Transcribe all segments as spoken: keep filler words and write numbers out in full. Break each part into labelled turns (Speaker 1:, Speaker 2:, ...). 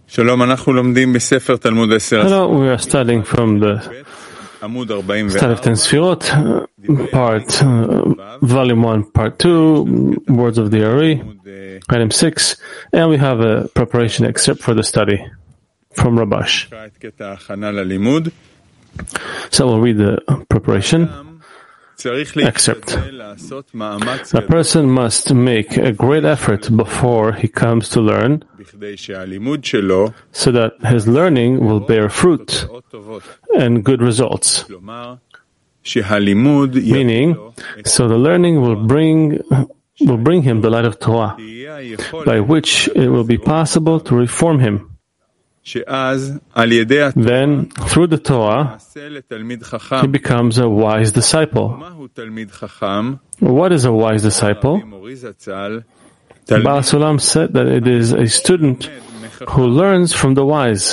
Speaker 1: Hello,
Speaker 2: we are studying from the Study of Ten Sfirot, part, uh, volume one, part two, words of the Ari, item six, and we have a preparation excerpt for the study from Rabash. So we'll read the preparation excerpt. A person must make a great effort before he comes to learn, so that his learning will bear fruit and good results. Meaning, so the learning will bring will bring him the light of Torah, by which it will be possible to reform him. Then, through the Torah, he becomes a wise disciple. What is a wise disciple? Baal Sulam said that it is a student who learns from the wise.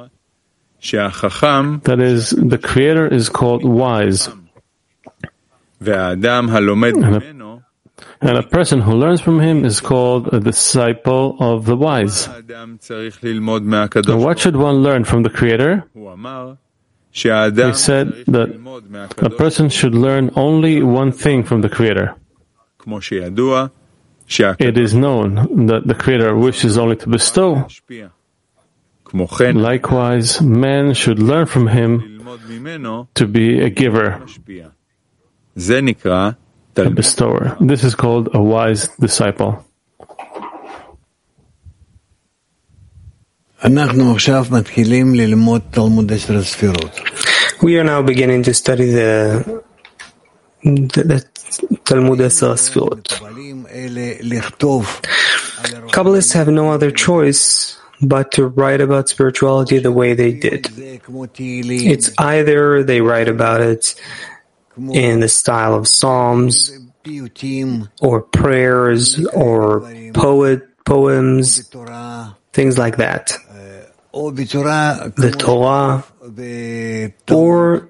Speaker 2: That is, the Creator is called wise. And a, and a person who learns from him is called a disciple of the wise. And what should one learn from the Creator? He said that a person should learn only one thing from the Creator. It is known that the Creator wishes only to bestow. Likewise, man should learn from him to be a giver, a bestower. This is called a wise disciple.
Speaker 3: We
Speaker 4: are now beginning to study the, the, the Talmud Esser Sfirot. Kabbalists have no other choice but to write about spirituality the way they did. It's either they write about it in the style of psalms, or prayers, or poet poems, things like that. The Torah, or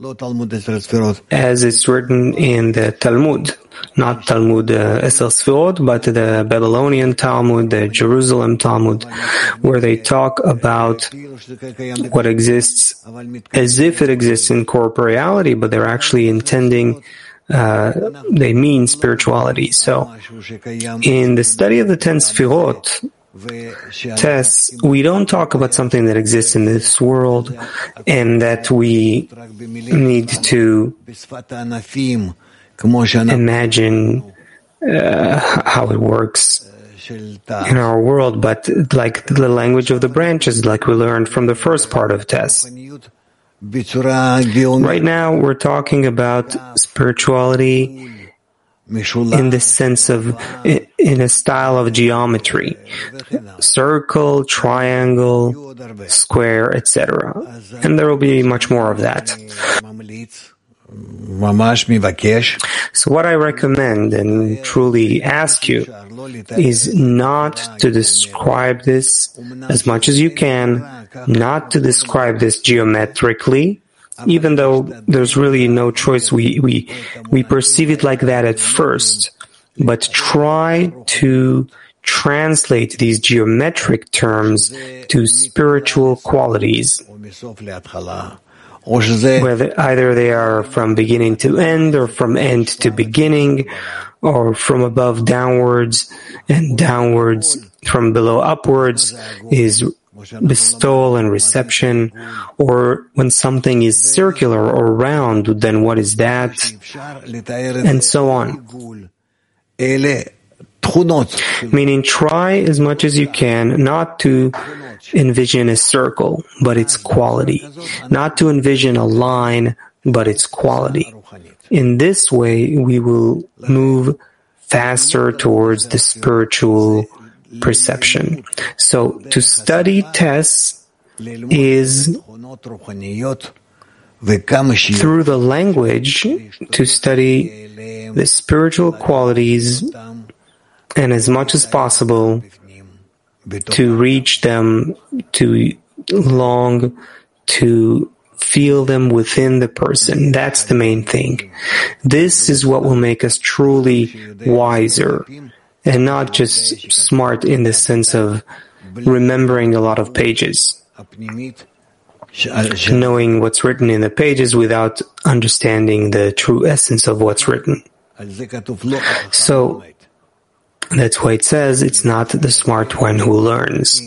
Speaker 4: as it's written in the Talmud, not Talmud uh, Esser Sfirot, but the Babylonian Talmud, the Jerusalem Talmud, where they talk about what exists as if it exists in corporeality, but they're actually intending, uh, they mean spirituality. So, in the study of the Ten Sfirot, tests, we don't talk about something that exists in this world and that we need to imagine uh, how it works in our world, but like the language of the branches, like we learned from the first part of tests. Right now, we're talking about spirituality in the sense of, in a style of geometry, circle, triangle, square, et cetera. And there will be much more of that. So what I recommend and truly ask you is not to describe this as much as you can, not to describe this geometrically, even though there's really no choice. We, we, we perceive it like that at first, but try to translate these geometric terms to spiritual qualities, whether either they are from beginning to end, or from end to beginning, or from above downwards, and downwards from below upwards is bestowal and reception, or when something is circular or round, then what is that, and so on. Meaning, try as much as you can not to envision a circle, but its quality. Not to envision a line, but its quality. In this way, we will move faster towards the spiritual perception. So, to study tests is through the language to study the spiritual qualities, and as much as possible to reach them, to long to feel them within the person. That's the main thing. This is what will make us truly wiser, and not just smart in the sense of remembering a lot of pages, knowing what's written in the pages without understanding the true essence of what's written. So that's why it says it's not the smart one who learns.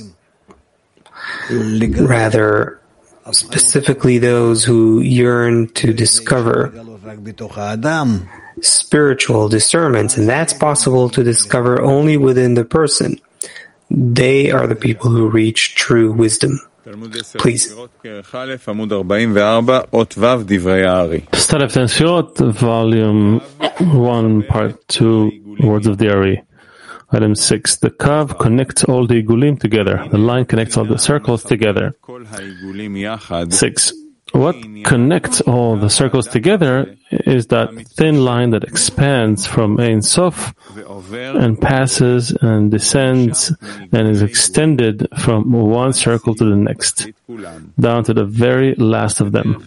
Speaker 4: Rather, specifically those who yearn to discover spiritual discernments, and that's possible to discover only within the person. They are the people who reach true wisdom. Please.
Speaker 2: Study of Sefirot, Volume one, Part two, Words of the Ari. Item six. The Kav connects all the Igulim together. The line connects all the circles together. Six. What connects all the circles together is that thin line that expands from Ein Sof and passes and descends and is extended from one circle to the next, down to the very last of them.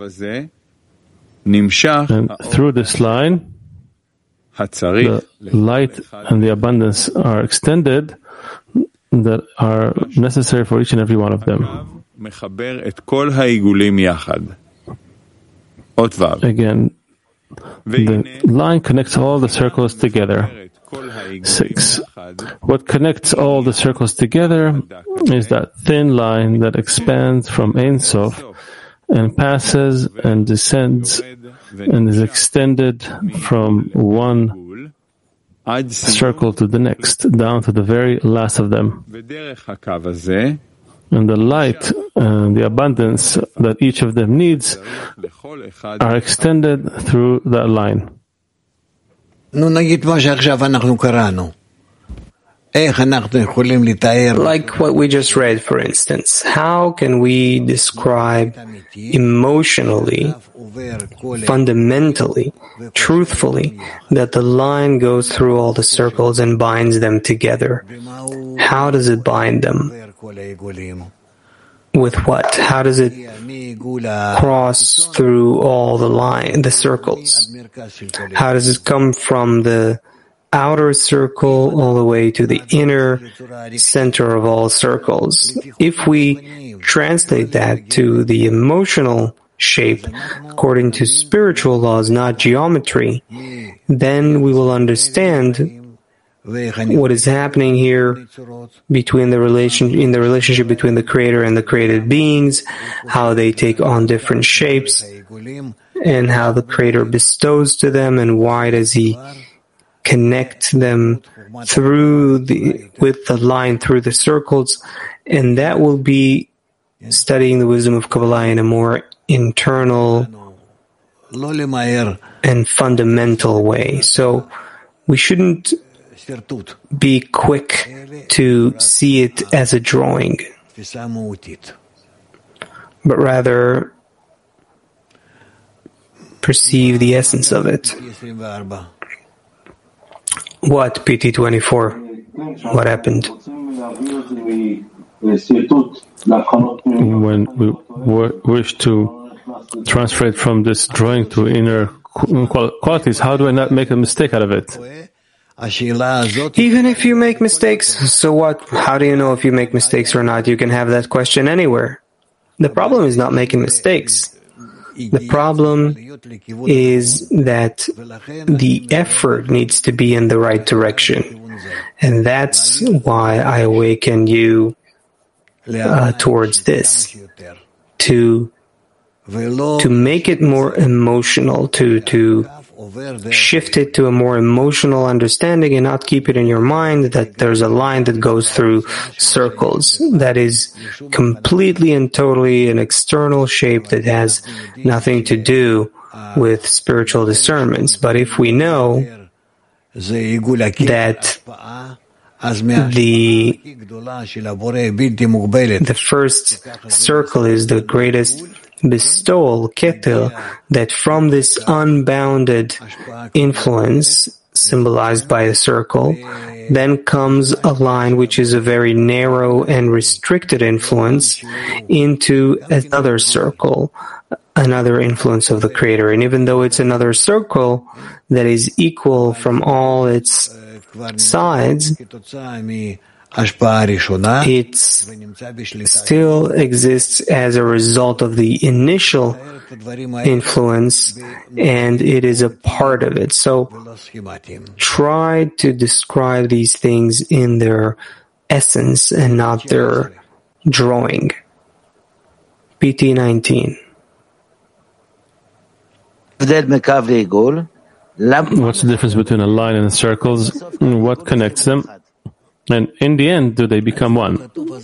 Speaker 2: And through this line, the light and the abundance are extended that are necessary for each and every one of them. Again, the line connects all the circles together. Six. What connects all the circles together is that thin line that expands from Ein Sof and passes and descends and is extended from one circle to the next, down to the very last of them. And the light and the abundance that each of them needs are extended through that line.
Speaker 4: Like what we just read, for instance, how can we describe emotionally, fundamentally, truthfully, that the line goes through all the circles and binds them together? How does it bind them? With what? How does it cross through all the line, the circles? How does it come from the outer circle all the way to the inner center of all circles? If we translate that to the emotional shape, according to spiritual laws, not geometry, then we will understand what is happening here between the relation in the relationship between the Creator and the created beings, how they take on different shapes, and how the Creator bestows to them, and why does He connect them through the with the line through the circles. And that will be studying the wisdom of Kabbalah in a more internal and fundamental way. So we shouldn't be quick to see it as a drawing, but rather perceive the essence of it. What, P T twenty-four? What happened?
Speaker 2: When we w- wish to transfer it from this drawing to inner qualities, how do I not make a mistake out of it?
Speaker 4: Even if you make mistakes, so what? How do you know if you make mistakes or not? You can have that question anywhere. The problem is not making mistakes. The problem is that the effort needs to be in the right direction. And that's why I awaken you uh, towards this. To, to make it more emotional, to, to shift it to a more emotional understanding and not keep it in your mind that there's a line that goes through circles. That is completely and totally an external shape that has nothing to do with spiritual discernments. But if we know that the, the first circle is the greatest bestowal, keter, that from this unbounded influence, symbolized by a circle, then comes a line which is a very narrow and restricted influence into another circle, another influence of the Creator. And even though it's another circle that is equal from all its sides, it still exists as a result of the initial influence, and it is a part of it. So try to describe these things in their essence and not their drawing. P T nineteen.
Speaker 2: What's the difference between a line and circles? What connects them? And in the end, do they become one?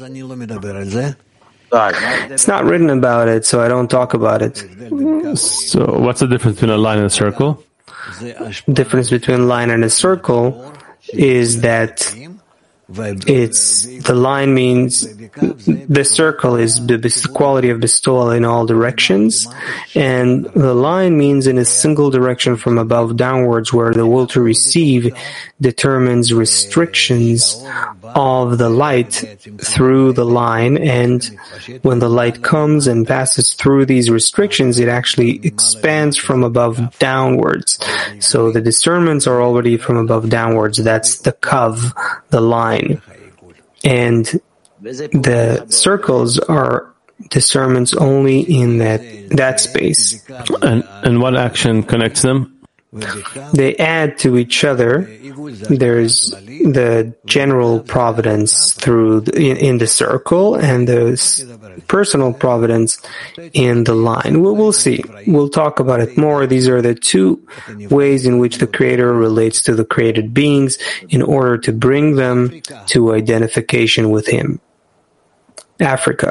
Speaker 4: It's not written about it, so I don't talk about it.
Speaker 2: So what's the difference between a line and a circle?
Speaker 4: The difference between a line and a circle is that it's the line means the circle is the, the quality of bestowal in all directions, and the line means in a single direction from above downwards, where the will to receive determines restrictions of the light through the line, and when the light comes and passes through these restrictions, it actually expands from above downwards. So the discernments are already from above downwards. That's the kav, the line. And the circles are discernments only in that that space.
Speaker 2: And, and what action connects them?
Speaker 4: They add to each other. There's the general providence through the, in, in the circle, and the personal providence in the line. We'll, we'll see. We'll talk about it more. These are the two ways in which the Creator relates to the created beings in order to bring them to identification with Him. Africa.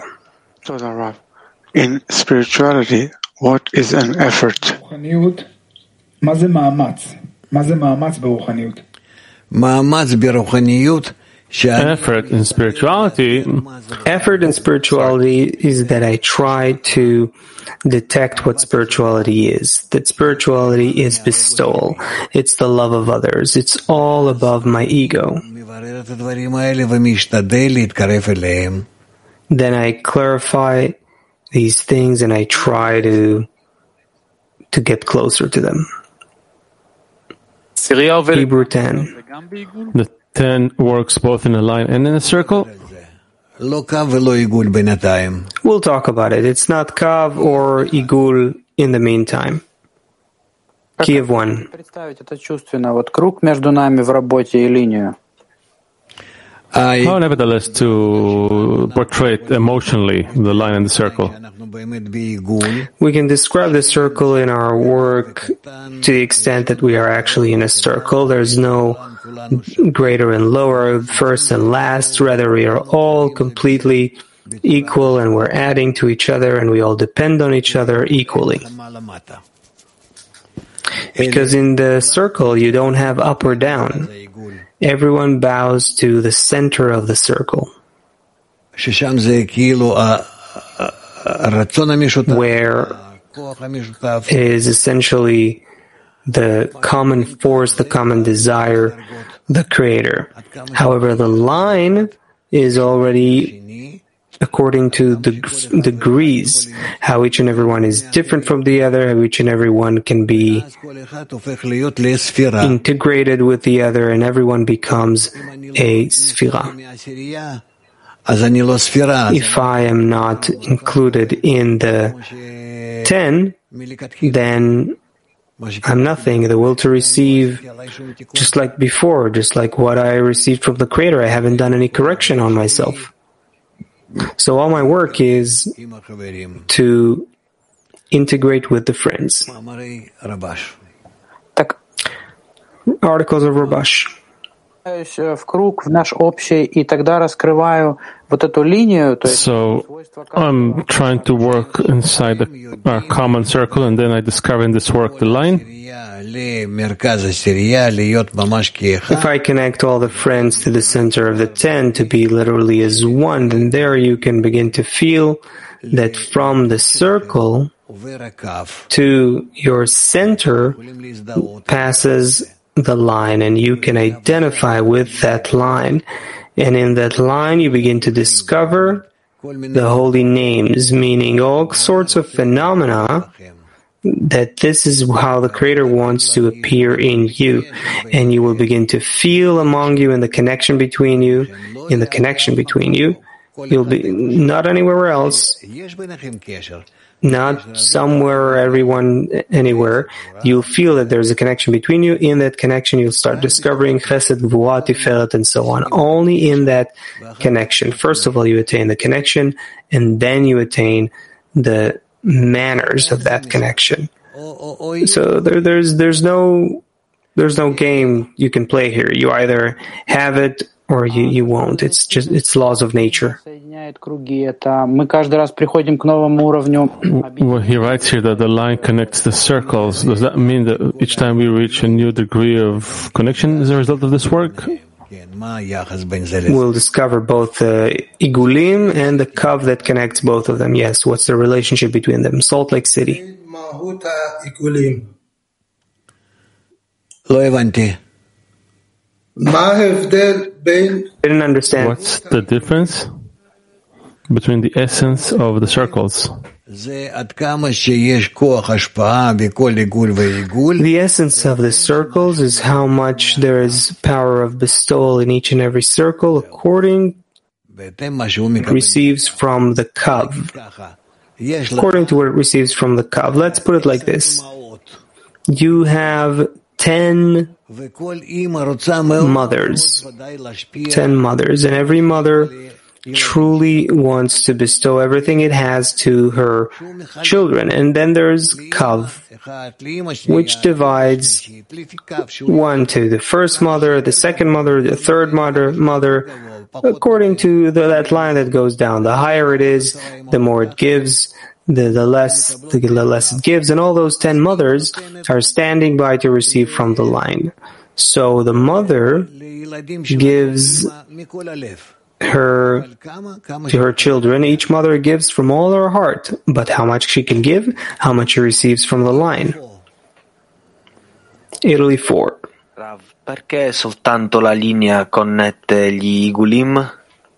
Speaker 1: In spirituality, what is an effort?
Speaker 3: מה זה מאמץ? מה זה מאמץ ברוחניות?
Speaker 5: מאמץ ברוחניות
Speaker 2: Effort in spirituality.
Speaker 4: Effort in spirituality is that I try to detect what spirituality is. That spirituality is bestowal. It's the love of others. It's all above my ego. Then I clarify these things and I try to to get closer to them. Hebrew ten.
Speaker 2: The ten works both in a line and in a circle?
Speaker 4: We'll talk about it. It's not kav or igul in the meantime. Kiev one.
Speaker 2: How nevertheless to portray it emotionally, the line and the circle?
Speaker 4: We can describe the circle in our work to the extent that we are actually in a circle. There's no greater and lower, first and last. Rather, we are all completely equal and we're adding to each other and we all depend on each other equally. Because in the circle, you don't have up or down. Everyone bows to the center of the circle, where it is essentially the common force, the common desire, the Creator. However, the line is already according to the degrees, how each and every one is different from the other, how each and every one can be integrated with the other, and everyone becomes a sphira. If I am not included in the ten, then I'm nothing. The will to receive, just like before, just like what I received from the Creator, I haven't done any correction on myself. So all my work is to integrate with the friends. Articles of Rabash.
Speaker 2: So I'm trying to work inside the, our common circle, and then I discover in this work the line.
Speaker 4: If I connect all the friends to the center of the ten to be literally as one, then there you can begin to feel that from the circle to your center passes the line, and you can identify with that line. And in that line, you begin to discover the holy names, meaning all sorts of phenomena that this is how the Creator wants to appear in you, and you will begin to feel among you in the connection between you, in the connection between you. You'll be not anywhere else, not somewhere or everyone anywhere. You'll feel that there's a connection between you. In that connection, you'll start discovering Chesed, Gvuah, Tiferet, and so on. Only in that connection. First of all, you attain the connection, and then you attain the manners of that connection. So there, there's there's no there's no game you can play here. You either have it or you, you won't. It's just it's laws of nature.
Speaker 2: Well, he writes here that the line connects the circles. Does that mean that each time we reach a new degree of connection as a result of this work?
Speaker 4: We'll discover both the igulim and the kav that connects both of them. Yes, what's the relationship between them? Salt Lake City. Didn't understand.
Speaker 2: What's the difference between the essence of the circles?
Speaker 4: The essence of the circles is how much there is power of bestowal in each and every circle according it receives from the kav. According to what it receives from the kav. Let's put it like this. You have ten mothers. Ten mothers. And every mother truly wants to bestow everything it has to her children. And then there's kav, which divides one to the first mother, the second mother, the third mother, mother, according to the, that line that goes down. The higher it is, the more it gives, the, the less the, the less it gives. And all those ten mothers are standing by to receive from the line. So the mother gives her to her children. Each mother gives from all her heart, but how much she can give, how much she receives from the line. Italy four.
Speaker 6: Perché soltanto la linea connette gli igulim?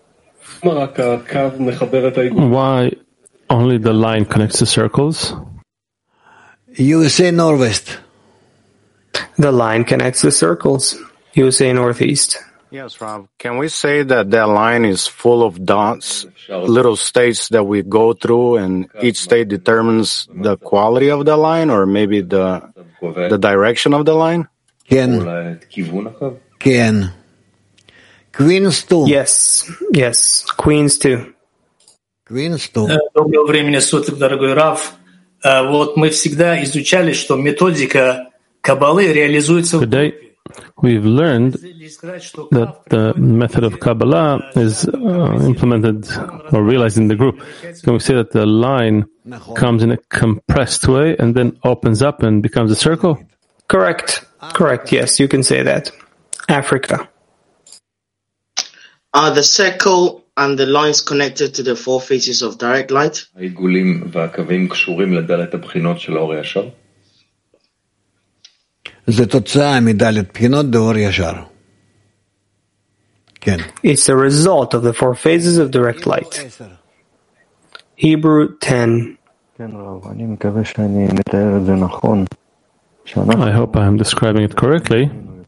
Speaker 2: Why only the line connects the circles?
Speaker 5: U S A Northwest.
Speaker 4: The line connects the circles. U S A Northeast.
Speaker 7: Yes, Rav. Can we say that that line is full of dots, little states that we go through, and each state determines the quality of the line, or maybe the the direction of the line?
Speaker 5: Ken. Ken. Queens too.
Speaker 4: Yes, yes. Queens too.
Speaker 5: Queens too.
Speaker 8: Доброго времени суток, дорогой Рав. Вот мы всегда изучали, что методика Каббалы реализуется в группе.
Speaker 2: We've learned that the method of Kabbalah is uh, implemented or realized in the group. Can we say that the line comes in a compressed way and then opens up and becomes a circle?
Speaker 4: Correct. Correct. Yes, you can say that. Africa.
Speaker 9: Are the circle and the lines connected to the four phases of direct light?
Speaker 5: זה תוצאה מדלת בחינות דאור ישר. כן.
Speaker 4: It's a result of the four phases of direct light. Hebrew ten.
Speaker 2: I hope I am describing it correctly.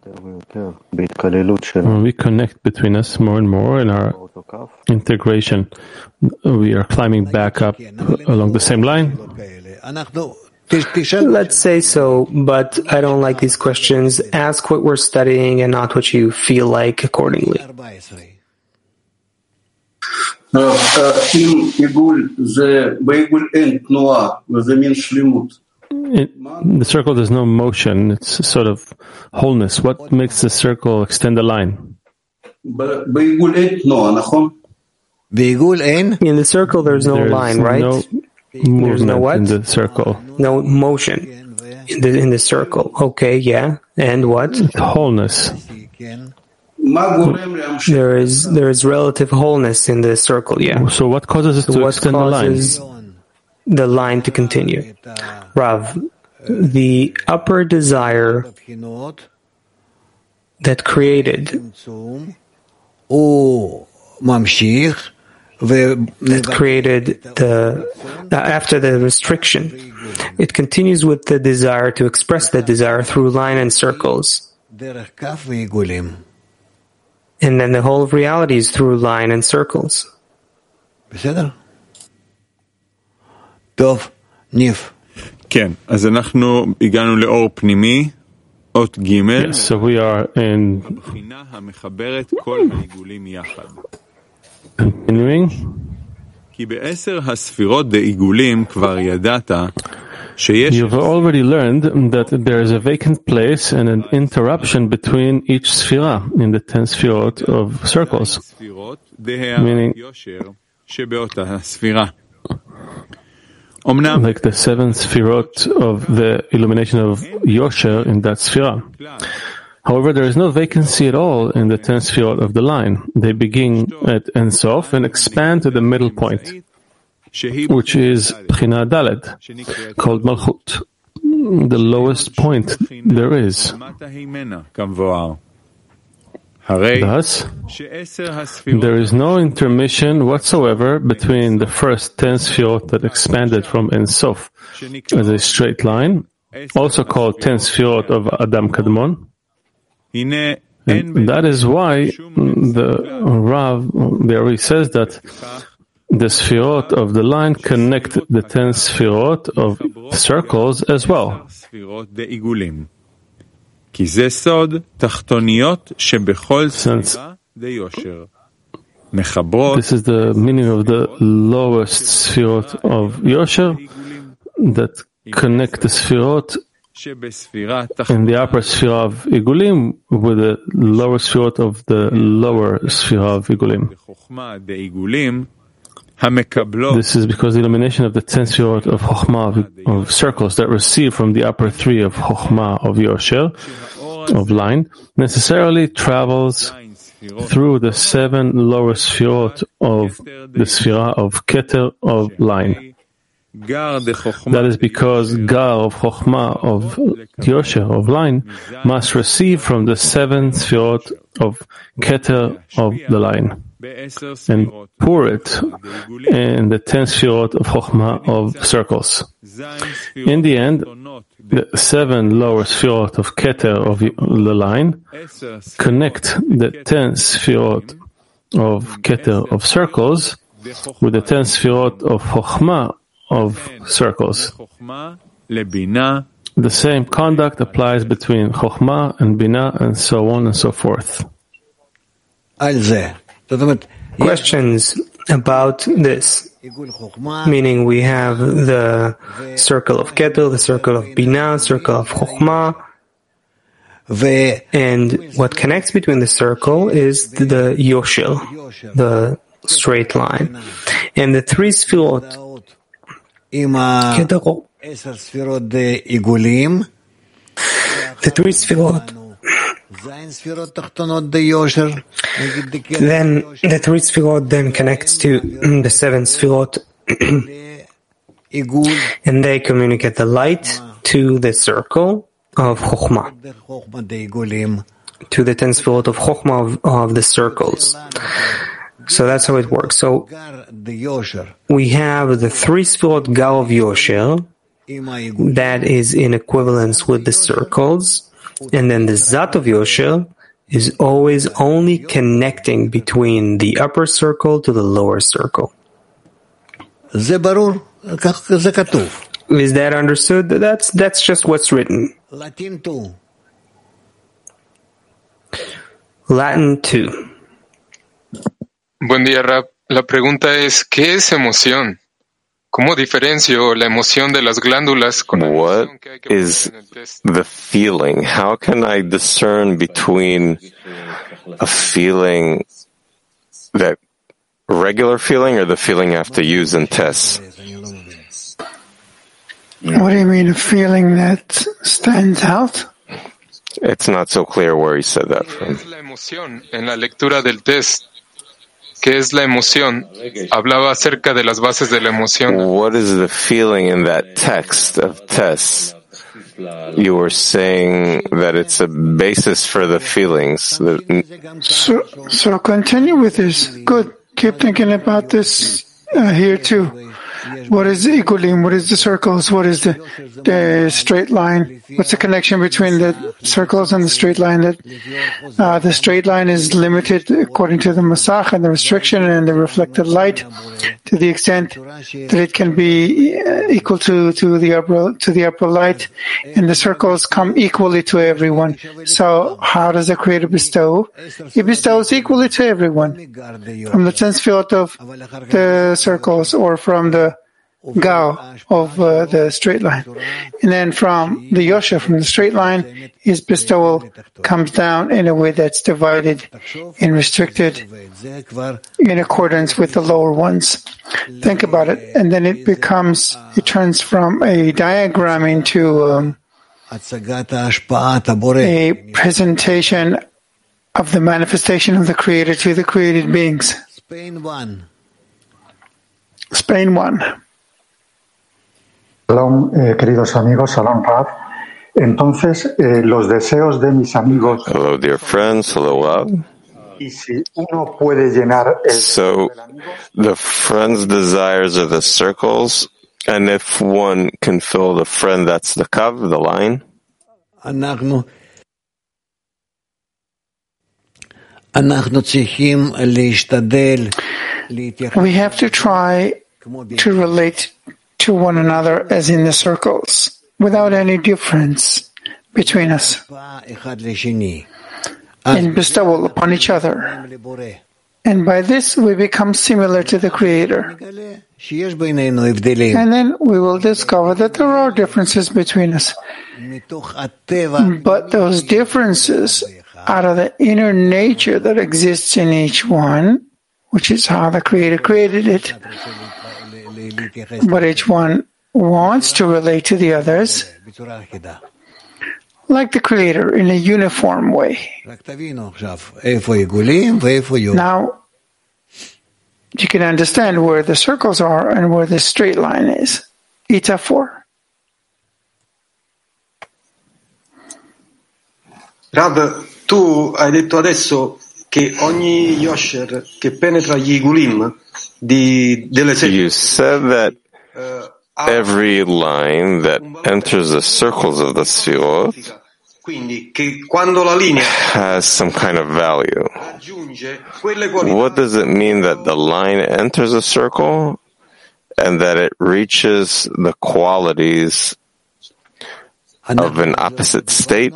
Speaker 2: When we connect between us more and more in our integration, we are climbing back up along the same line.
Speaker 4: Let's say so, but I don't like these questions. Ask what we're studying and not what you feel like accordingly.
Speaker 2: It, the circle, there's no motion. It's sort of wholeness. What makes the circle extend the line?
Speaker 4: In the circle, there's no
Speaker 2: there's
Speaker 4: line, right?
Speaker 2: No
Speaker 4: There's no what?
Speaker 2: In the circle.
Speaker 4: No motion in the in the circle. Okay, yeah. And what?
Speaker 2: Wholeness.
Speaker 4: There is there is relative wholeness in the circle, yeah.
Speaker 2: So what causes us
Speaker 4: so
Speaker 2: to
Speaker 4: what
Speaker 2: extend the line?
Speaker 4: The line to continue. Rav, the upper desire that created that created the, after the restriction. It continues with the desire to express the desire through line and circles. And then the whole of reality is through line and circles.
Speaker 5: טוב, ניף.
Speaker 10: כן, אז אנחנו הגענו לאור פנימי, אות ג'
Speaker 2: Yes, so we are in
Speaker 10: הבחינה המחברת כל העיגולים יחד.
Speaker 2: continuing.
Speaker 10: כי בעשר הספירות דעיגולים כבר ידעת שיש...
Speaker 2: You've already learned that there is a vacant place and an interruption between each sphera in the ten sphirot of circles, meaning
Speaker 10: שבאותה הספירה.
Speaker 2: like the seven sphirot of the illumination of Yosher in that sphera. However, there is no vacancy at all in the ten sphirot of the line. They begin at Ein Sof and expand to the middle point, which is Bchina Dalet, called Malchut, the lowest point there is. Thus, there is no intermission whatsoever between the first ten sphirot that expanded from Ein Sof as a straight line, also called ten sphirot of Adam Kadmon. And that is why the Rav, there he says that the sphirot of the line connect the ten sphirot of circles as well. Since this is the meaning of the lowest sphirot of Yosher that connect the sphirot in the upper sphere of Igulim with the lower sphere of the lower sphere of Igulim. This is because the illumination of the ten sphirot of Chokhmah of, of circles that receive from the upper three of Chokhmah of Yosher, of line, necessarily travels through the seven lower sphirot of the sphera of Keter of line. That is because Gar of Chokhmah of Yosher of line must receive from the seven sphirot of Keter of the line and pour it in the ten sphirot of Chokhmah of circles. In the end, the seven lower sphirot of Keter of the line connect the ten sphirot of Keter of circles with the ten sphirot of Chokhmah of circles. The same conduct applies between Chokhmah and Binah and so on and so forth.
Speaker 4: Questions about this? Meaning we have the circle of Keter, the circle of Binah, circle of Chokhmah, and what connects between the circle is the Yosher, the straight line. And the three sphirot, the three sphirot, then the three sphirot then connects to the seven sphirot, and they communicate the light to the circle of Chokhmah, to the ten sphirot of Chokhmah of, of the circles. So that's how it works. So we have the three sphirot Gar of Yosher that is in equivalence with the circles, and then the Zat of Yosher is always only connecting between the upper circle to the lower circle. Is that understood? That's that's just what's written.
Speaker 5: Latin two.
Speaker 4: Latin two.
Speaker 11: Buen día, Rab. La pregunta es, ¿qué es emoción? ¿Cómo diferencio la emoción de las glándulas con la emoción que hay que poner en el test?
Speaker 12: What is the feeling? How can I discern between a feeling, that regular feeling, or the feeling I have to use in tests?
Speaker 13: What do you mean, a feeling that stands out?
Speaker 12: It's not so clear where he said that from.
Speaker 11: ¿Qué es la emoción en la lectura del test? ¿Qué es la emoción? Hablaba acerca de las bases de la emoción.
Speaker 12: What is the feeling in that text of tests? You were saying that it's a basis for the feelings.
Speaker 13: So, so continue with this. Good. keep thinking about this uh, here too. What is the igulim? What is the circles? What is the, the straight line? What's the connection between the circles and the straight line? That uh, the straight line is limited according to the masach and the restriction and the reflected light, to the extent that it can be equal to, to the upper to the upper light, and the circles come equally to everyone. So how does the Creator bestow? He bestows equally to everyone, from the ten sefirot of the circles, or from the Gao of uh, the straight line. And then from the Yosher, from the straight line, his bestowal comes down in a way that's divided and restricted in accordance with the lower ones. Think about it. And then it becomes, it turns from a diagram into um, a presentation of the manifestation of the Creator to the created beings.
Speaker 5: Spain one.
Speaker 13: Spain one.
Speaker 14: Shalom, eh, queridos amigos, Shalom Rav. Entonces, eh, los deseos de mis amigos.
Speaker 12: Hello, dear friends. Hello, Rav.
Speaker 14: Y si uno puede llenar el
Speaker 12: so, the friend's desires are the circles, and if one can fill the friend, that's the kav, the line.
Speaker 5: אנחנו, אנחנו צריכים להשתדל.
Speaker 13: We have to try to relate to one another as in the circles, without any difference between us, and bestowal upon each other. And by this we become similar to the Creator. And then we will discover that there are differences between us. But those differences, out of the inner nature that exists in each one, which is how the Creator created it, but each one wants to relate to the others like the Creator in a uniform way. Now, you can understand where the circles are and where the straight line is. Ita four.
Speaker 15: Rav, tu hai detto adesso che ogni yosher che penetra gli igulim di, delle sette.
Speaker 12: You said that every line that enters the circles of the sefirot has some kind of value. What does it mean that the line enters a circle and that it reaches the qualities of an opposite state?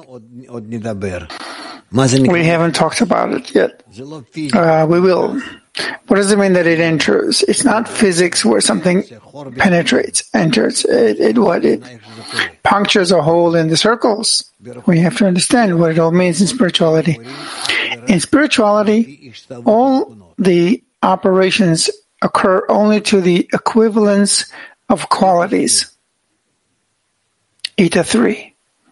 Speaker 13: We haven't talked about it yet. Uh, we will. What does it mean that it enters? It's not physics where something penetrates, enters. It, it what? It punctures a hole in the circles. We have to understand what it all means in spirituality. In spirituality, all the operations occur only to the equivalence of qualities. Eta three.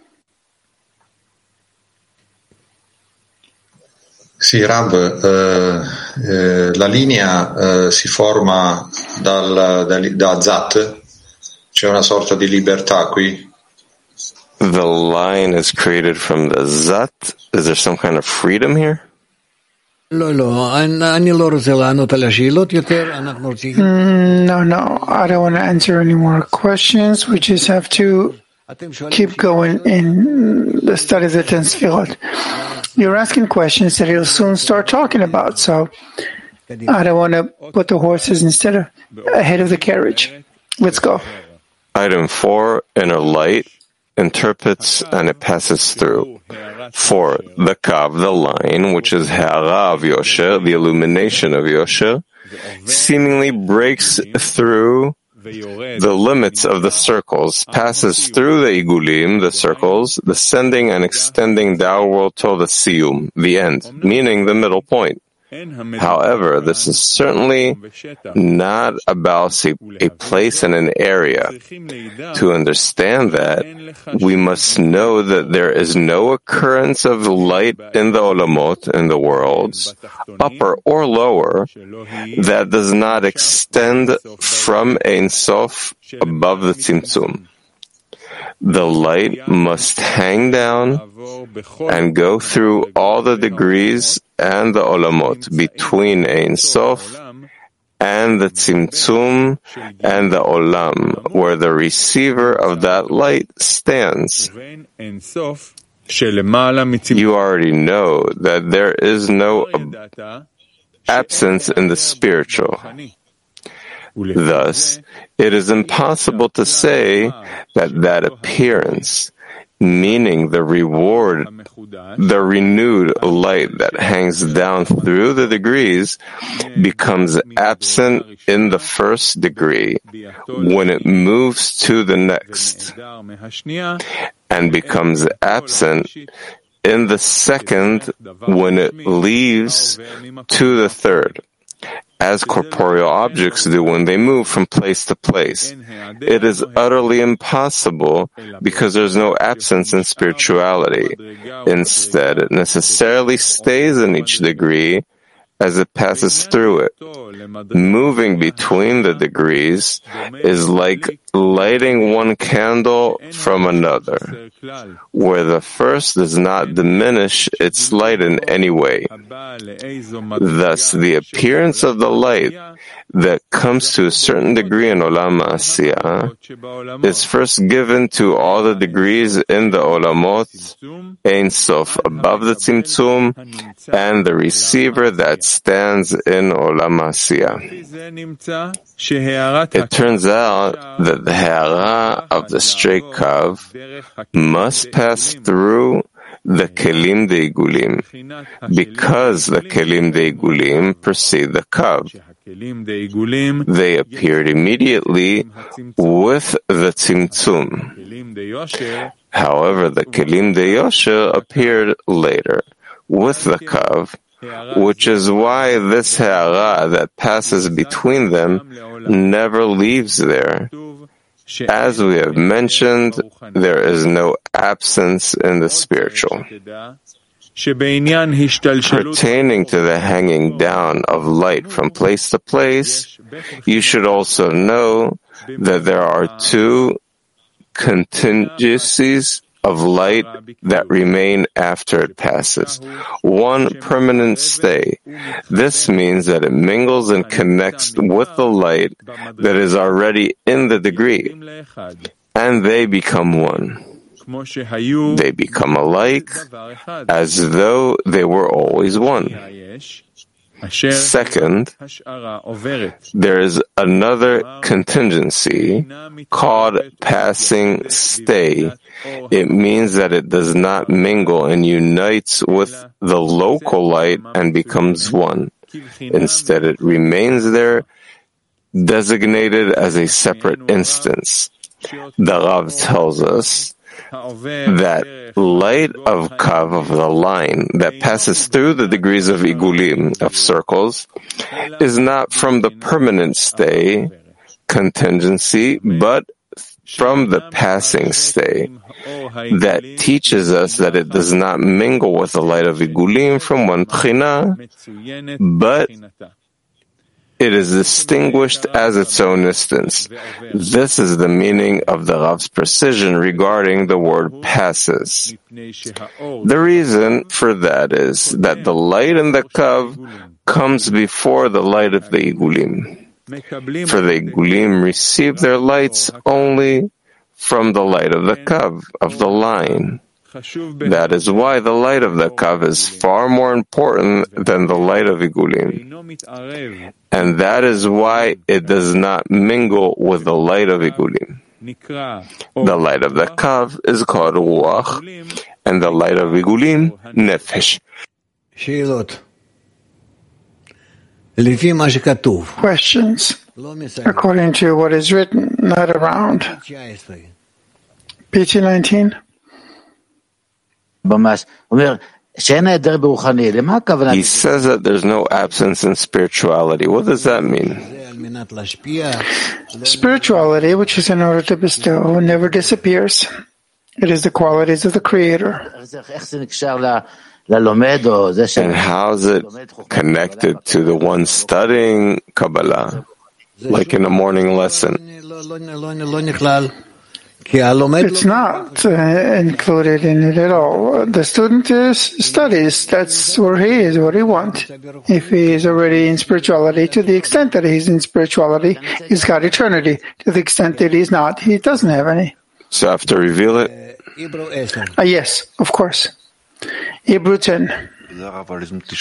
Speaker 16: Sì, Rav, eh, eh, la linea eh, si forma dal, da, da Zat, c'è una sorta di libertà qui.
Speaker 12: The line is created from the Zat. Is there some kind of freedom here?
Speaker 5: No, no, אני לא רוצה לענות על השאלות יותר, אנחנו רוצים...
Speaker 13: No, no, I don't want to answer any more questions. We just have to keep going in the study of the ten sefirot. You're asking questions that he'll soon start talking about, so I don't want to put the horses instead of ahead of the carriage. Let's go.
Speaker 12: Item four, inner light, interprets and it passes through. Four, the kav, the line, which is ha'ara of Yosher, the illumination of Yosher, seemingly breaks through the limits of the circles, passes through the igulim, the circles, descending and extending downward till the siyum, the end, meaning the middle point. However, this is certainly not about a, a place and an area. To understand that, we must know that there is no occurrence of light in the olamot, in the worlds, upper or lower, that does not extend from Ein Sof above the Tzimtzum. The light must hang down and go through all the degrees and the olamot between Ein Sof and the Tzimtzum and the Olam, where the receiver of that light stands. You already know that there is no ab- absence in the spiritual. Thus, it is impossible to say that that appearance, meaning the reward, the renewed light that hangs down through the degrees, becomes absent in the first degree when it moves to the next, and becomes absent in the second when it leaves to the third, as corporeal objects do when they move from place to place. It is utterly impossible because there is no absence in spirituality. Instead, it necessarily stays in each degree as it passes through it. Moving between the degrees is like lighting one candle from another, where the first does not diminish its light in any way. Thus, the appearance of the light that comes to a certain degree in Olam Asiyah is first given to all the degrees in the Olamot, Ein Sof, above the Tzimtzum, and the receiver that stands in Olam Asiyah. It turns out that the Ha'ara of the straight kav must pass through the Kelim Deigulim, because the Kelim Deigulim precede the kav. They appeared immediately with the Tzimtzum. However, the Kelim Deyosher appeared later with the kav, which is why this ha'ara that passes between them never leaves there. As we have mentioned, there is no absence in the spiritual. Pertaining to the hanging down of light from place to place, you should also know that there are two contingencies of light that remain after it passes. One, permanent stay. This means that it mingles and connects with the light that is already in the degree, and they become one. They become alike as though they were always one. Second, there is another contingency called passing stay. It means that it does not mingle and unites with the local light and becomes one. Instead, it remains there, designated as a separate instance. The Rav tells us that light of kav, of the line that passes through the degrees of igulim, of circles, is not from the permanent stay contingency, but from the passing stay. That teaches us that it does not mingle with the light of igulim from one pchina, but it is distinguished as its own instance. This is the meaning of the Rav's precision regarding the word passes. The reason for that is that the light in the kav comes before the light of the igulim. For the igulim receive their lights only from the light of the kav, of the line. That is why the light of the kav is far more important than the light of igulim. And that is why it does not mingle with the light of igulim. The light of the kav is called ruach, and the light of igulim, nefesh.
Speaker 13: Questions according to what is written, not around. P T nineteen.
Speaker 12: He says that there's no absence in spirituality. What does that mean?
Speaker 13: Spirituality, which is in order to bestow, never disappears. It is the qualities of the Creator.
Speaker 12: And how is it connected to the one studying Kabbalah, like in a morning lesson?
Speaker 13: It's not uh, included in it at all. The student is, studies. That's where he is, what he wants. If he is already in spirituality, to the extent that he's in spirituality, he's got eternity. To the extent that he's not, he doesn't have any.
Speaker 12: So I have to reveal it?
Speaker 13: Uh, yes, of course. Hebrew ten.
Speaker 12: Thank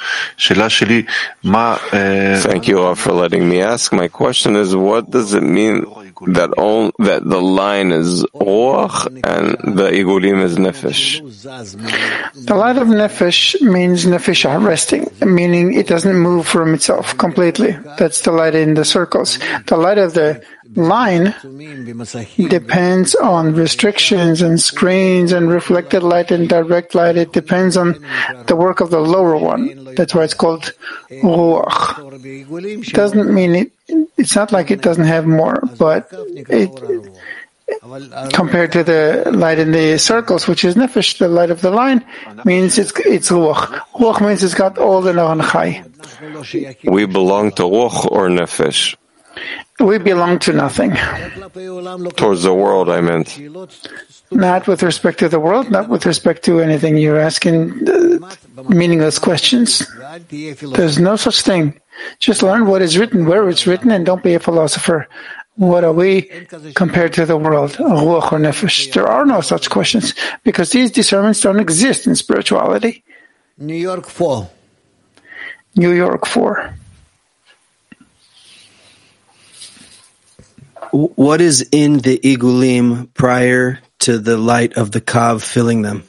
Speaker 12: you all for letting me ask. My question is, what does it mean that all, that the line is Ruach and the Igulim is Nefesh?
Speaker 13: The light of Nefesh means Nefesh, resting, meaning it doesn't move from itself completely. That's the light in the circles. The light of the line depends on restrictions and screens and reflected light and direct light. It depends on the work of the lower one. That's why it's called Ruach. It doesn't mean it, it's not like it doesn't have more, but it, compared to the light in the circles, which is Nefesh, the light of the line, means it's, it's Ruach. Ruach means it's got all the Naran Chai.
Speaker 12: We belong to Ruach or Nefesh?
Speaker 13: We belong to nothing.
Speaker 12: Towards the world, I meant.
Speaker 13: Not with respect to the world, not with respect to anything. You're asking uh, meaningless questions. There's no such thing. Just learn what is written, where it's written, and don't be a philosopher. What are we compared to the world? Ruach or Nefesh? There are no such questions, because these discernments don't exist in spirituality.
Speaker 5: New York four.
Speaker 13: New York four.
Speaker 17: What is in the Igulim prior to the light of the Kav filling them?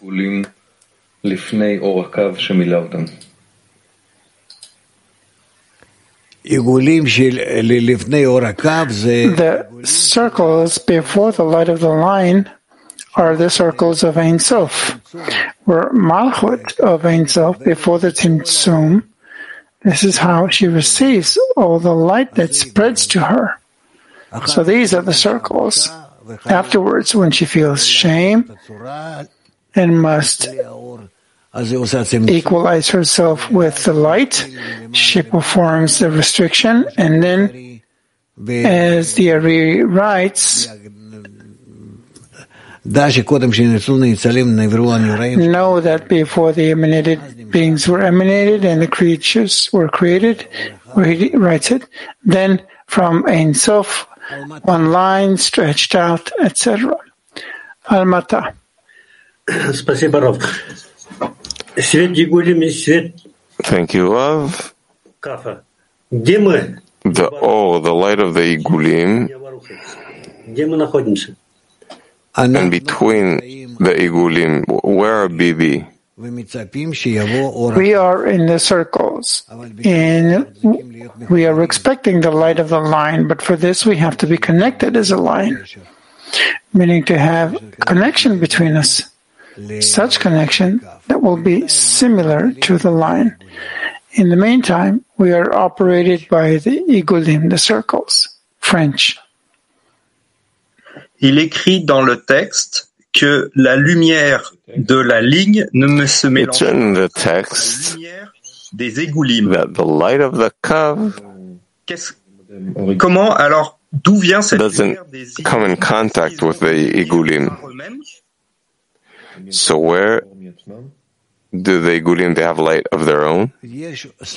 Speaker 13: The circles before the light of the line are the circles of Ein Sof, where Malchut of Ein Sof before the Tzimtzum, this is how she receives all the light that spreads to her. So these are the circles. Afterwards, when she feels shame and must equalize herself with the light, she performs the restriction, and then, as the Ari writes, know that before the emanated beings were emanated and the creatures were created, where he writes it, then from Ein Sof, one line stretched out, et cetera. Almata.
Speaker 12: Thank you, Rav. The O, the light of the Igulim, and between the Igulim, where are Bibi?
Speaker 13: We are in the circles, and we are expecting the light of the line, but for this we have to be connected as a line, meaning to have connection between us, such connection that will be similar to the line. In the meantime, we are operated by the Igulim, the circles. French.
Speaker 18: Il écrit dans le texte que la lumière de la ligne ne me se mélange pas
Speaker 12: in the text
Speaker 18: des égoulim.
Speaker 12: That the light of the Kav
Speaker 18: Comment alors d'où vient cette lumière des
Speaker 12: doesn't come in contact with the Igulim? So where do the Igulim, they have light of their own?
Speaker 13: There,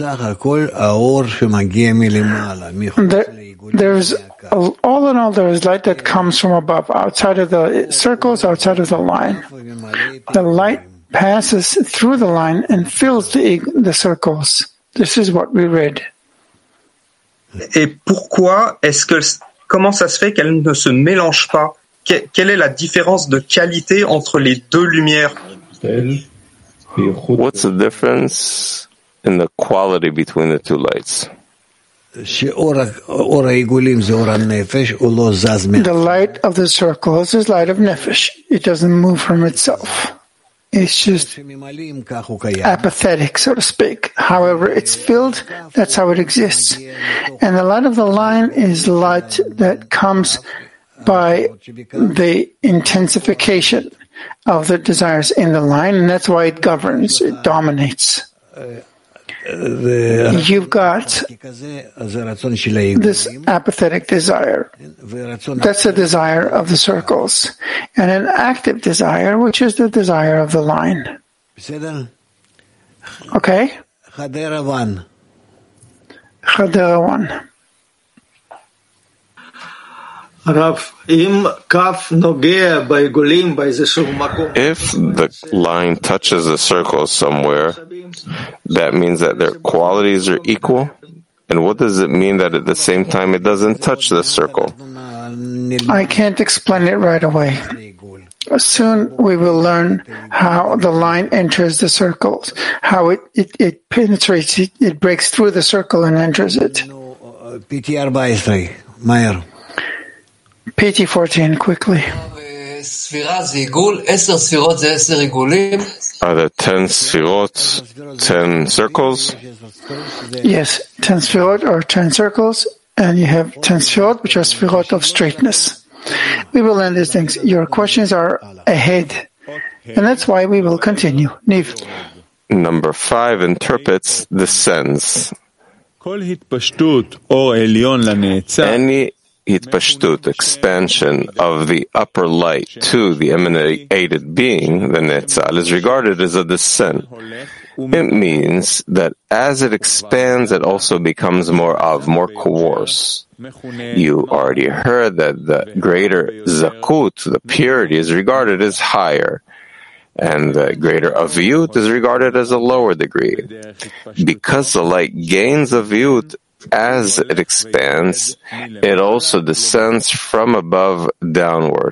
Speaker 13: there's all in all there is light that comes from above, outside of the circles, outside of the line. The light passes through the line and fills the, the circles. This is what we read.
Speaker 18: Et pourquoi est-ce que comment ça se fait qu'elle ne se mélange pas? Quelle est la différence de qualité entre les deux lumières?
Speaker 12: What's the difference in the quality between the two lights?
Speaker 13: The light of the circles is light of Nefesh. It doesn't move from itself. It's just apathetic, so to speak. However, it's filled, that's how it exists. And the light of the line is light that comes by the intensification of the desires in the line, and that's why it governs, it dominates. you've got this apathetic desire. That's the desire of the circles. And an active desire, which is the desire of the line. Okay? Chadera one. Chadera one.
Speaker 12: If the line touches the circle somewhere, that means that their qualities are equal? And what does it mean that at the same time it doesn't touch the circle?
Speaker 13: I can't explain it right away. Soon we will learn how the line enters the circles, how it, it, it penetrates, it, it breaks through the circle and enters it. P T fourteen, quickly.
Speaker 12: Are there ten sfirot, ten circles?
Speaker 13: Yes, ten sfirot or ten circles, and you have ten sfirot, which are sfirot of straightness. We will learn these things. Your questions are ahead, and that's why we will continue. Niv.
Speaker 12: Number five interprets the sense. Any Hitpashtut, expansion of the upper light to the emanated being, the Netzal, is regarded as a descent. It means that as it expands, it also becomes more of, more coarse. You already heard that the greater Zakut, the purity, is regarded as higher, and the greater Aviyut is regarded as a lower degree. Because the light gains Aviyut, as it expands, it also descends from above downward.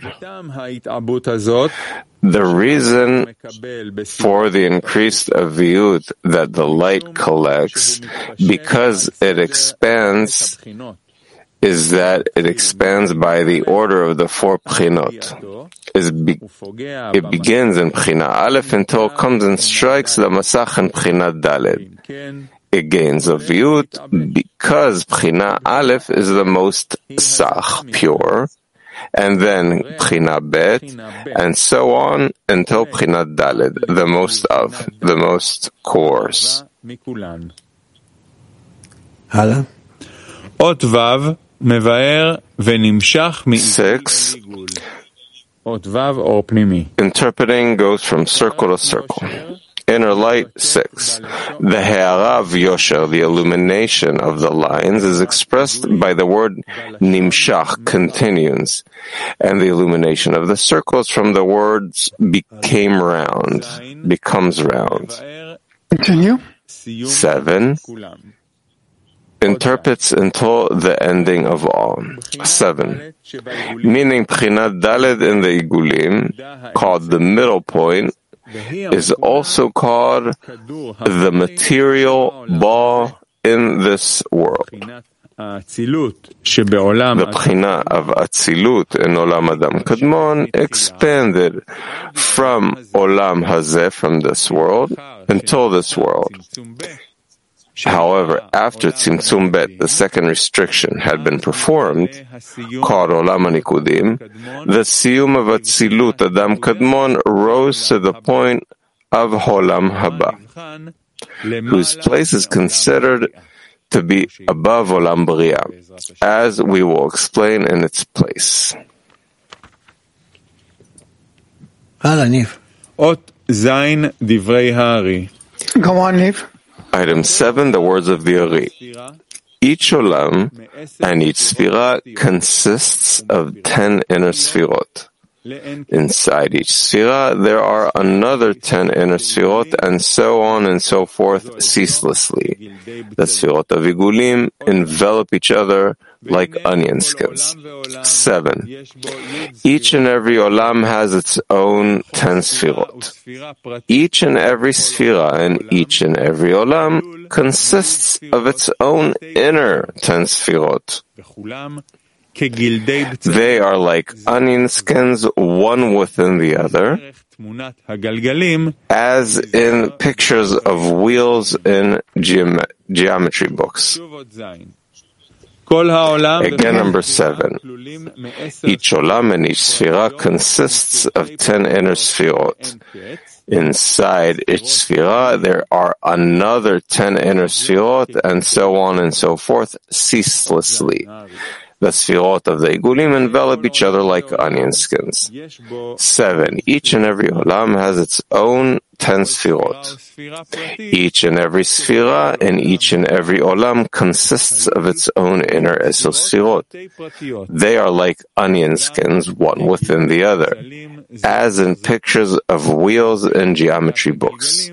Speaker 12: The reason for the increased aviyut that the light collects, because it expands, is that it expands by the order of the four pchinot. It begins in pchina aleph until it comes and strikes the masach in pchina daled. It gains aviyut because Pchina Aleph is the most sach, pure, and then Pchina Bet, and so on until Pchina Daled, the most of, the most coarse. Six. Interpreting goes from circle to circle. Inner light, six. The He'ara of Yosher, the illumination of the lines, is expressed by the word Nimshach, continues, and the illumination of the circles from the words became round, becomes round.
Speaker 13: Continue.
Speaker 12: Seven. Interprets until the ending of all. Seven. Meaning Pchinat Daled in the Igulim, called the middle point, is also called the material ball in this world. The Pchina of Atzilut in Olam Adam Kadmon expanded from Olam Hazeh, from this world, until this world. However, after Tzimtzum Bet, the second restriction, had been performed, called Olam HaNikudim, the Siyum of Atzilut Adam Kadmon rose to the point of Olam Haba, whose place is considered to be above Olam Bria, as we will explain in its place.
Speaker 10: Ot Zayin Divrei Ha'ari.
Speaker 13: Go on, Niv.
Speaker 12: Item seven, the words of the Ari. Each Olam and each Sphira consists of ten inner Sphirot. Inside each Sphira, there are another ten inner Sphirot, and so on and so forth ceaselessly. The Sphirot of Igulim envelop each other like onion skins. Seven. Each and every Olam has its own ten Sphirot. Each and every Sphira and each and every Olam consists of its own inner ten Sphirot. They are like onion skins, one within the other, as in pictures of wheels in geom- geometry books. Again, number seven. Each olam and each sphera consists of ten inner sphirot. Inside each sphera, there are another ten inner sphirot, and so on and so forth, ceaselessly. The sphirot of the igulim envelop each other like onion skins. Seven. Each and every olam has its own ten sphirot. Each and every sphera and each and every olam consists of its own inner esel sphirot. They are like onion skins, one within the other, as in pictures of wheels in geometry books.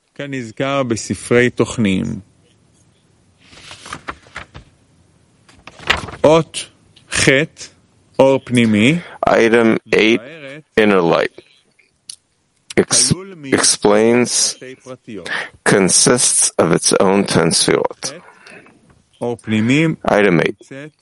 Speaker 12: Item eight, inner light. Ex- explains, consists of its own ten sphirot. Item eight.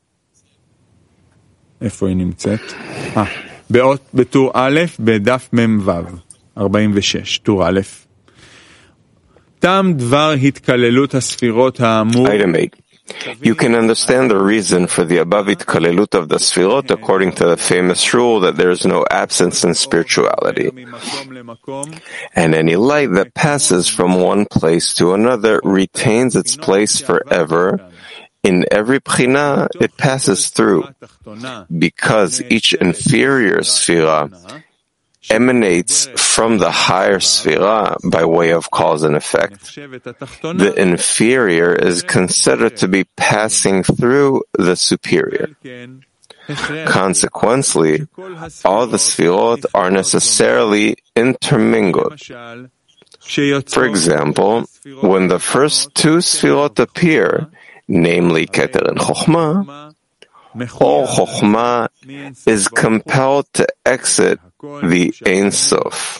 Speaker 10: איפה היא נמצאת? אה, באות, בטור א', בדף מ"ו, ארבעים ושש, טור א'. טעם דבר התקללות הספירות האמור.
Speaker 12: Item eight. You can understand the reason for the above itkalelut of the sfirot according to the famous rule that there is no absence in spirituality. And any light that passes from one place to another retains its place forever. In every bchina, it passes through, because each inferior sphira emanates from the higher sphira by way of cause and effect. The inferior is considered to be passing through the superior. Consequently, all the sphirot are necessarily intermingled. For example, when the first two sphirot appear, namely Keter and Chokhmah, all Chokhmah is compelled to exit the Ein Sof,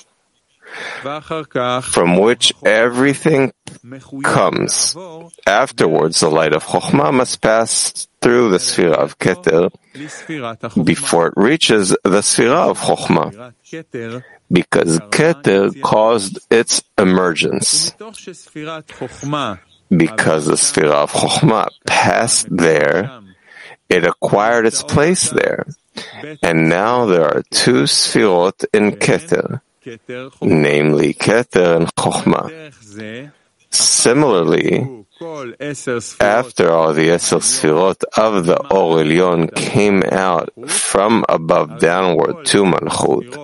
Speaker 12: from which everything comes. Afterwards, the light of Chokhmah must pass through the Sphira of Keter before it reaches the Sphira of Chokhmah, because Keter caused its emergence. Because the Sphira of Chokhmah passed there, it acquired its place there. And now there are two Sphirot in Keter, namely Keter and Chokhmah. Similarly, after all the Esel Sphirot of the Or Elyon came out from above downward to Malchut,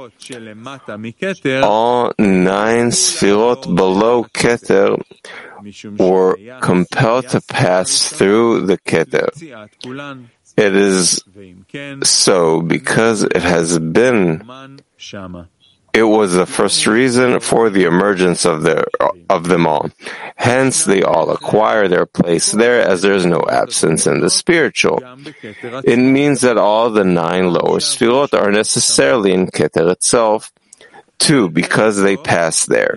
Speaker 12: all nine Sphirot below Keter were compelled to pass through the Keter. It is so because it has been, it was the first reason for the emergence of their, of them all. Hence, they all acquire their place there as there is no absence in the spiritual. It means that all the nine lower sphirot are necessarily in Keter itself, too, because they pass there.